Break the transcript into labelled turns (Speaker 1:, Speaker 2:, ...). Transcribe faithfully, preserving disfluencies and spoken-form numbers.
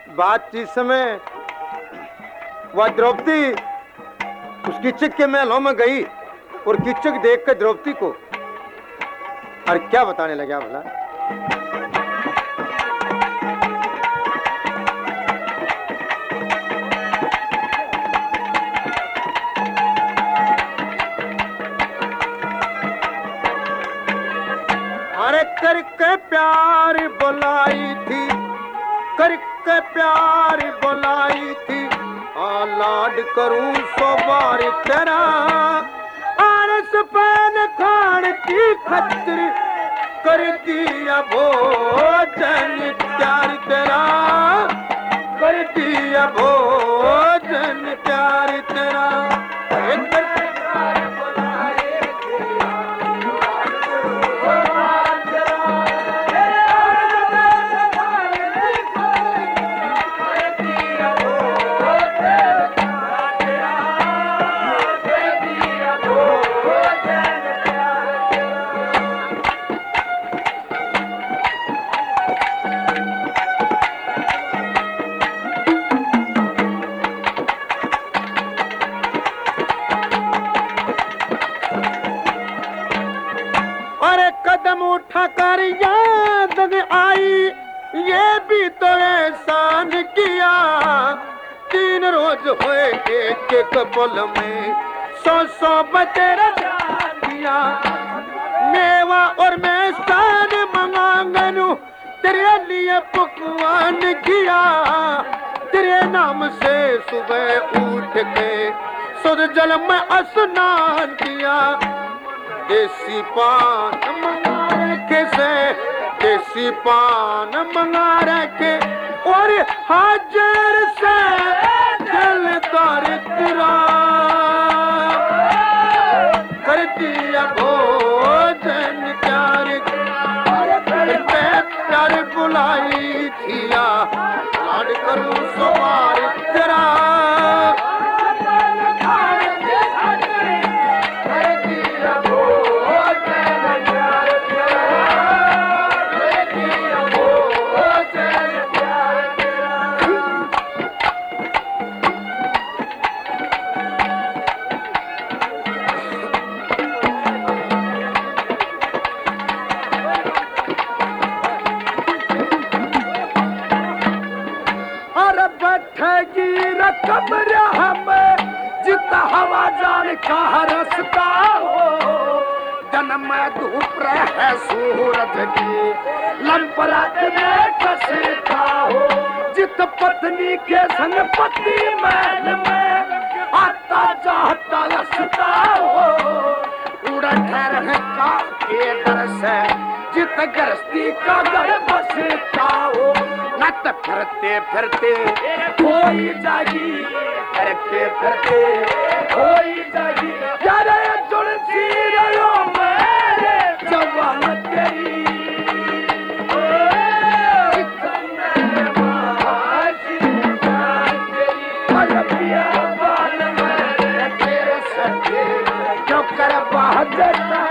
Speaker 1: बात इस समय वह द्रौपदी उस किचक के महलों में गई और किचक देख कर द्रौपदी को और क्या बताने लगा भला। अरे करके प्यार बुलाई थी, करके प्यार बुलाई थी, आ लाड करूं सो बार तेरा, आरस पैन खान की खतर कर दिया भोजन प्यार तेरा, कर दिया भोजन प्यार तेरा। उठा कर याद आई ये भी तो एहसान किया, तीन रोज हुए एक एक पल में सौ सौ बतेरा दिया, मेवा और मैं सान मंगांगनू तेरे लिए पकवान किया, तेरे नाम से सुबह उठ के शुद्ध जल में स्नान किया, देसी पान मंगा रखे से देसी पान मंगा रखे और हाजर से दिल दरिद्रा कर दिया भोजन प्यार प्यार बुलाई थिया लाड करूं सवार तेरा। कमरा हमें जितना हवा जान का रसता हो, जन्म धूप रहे सूरज की लंपरात में कसता हो, जित पत्नी के संग पति महल में आता चाहता रसता हो, उड़ा ठहर का के डर से जित गृहस्थी का घर बसता हो, नत फिरते फिरते कोई जागी फिरते फिरते कोई जागी यारे जुड़ती रहो मेरे जवान तेरी क्यों कर बहादुर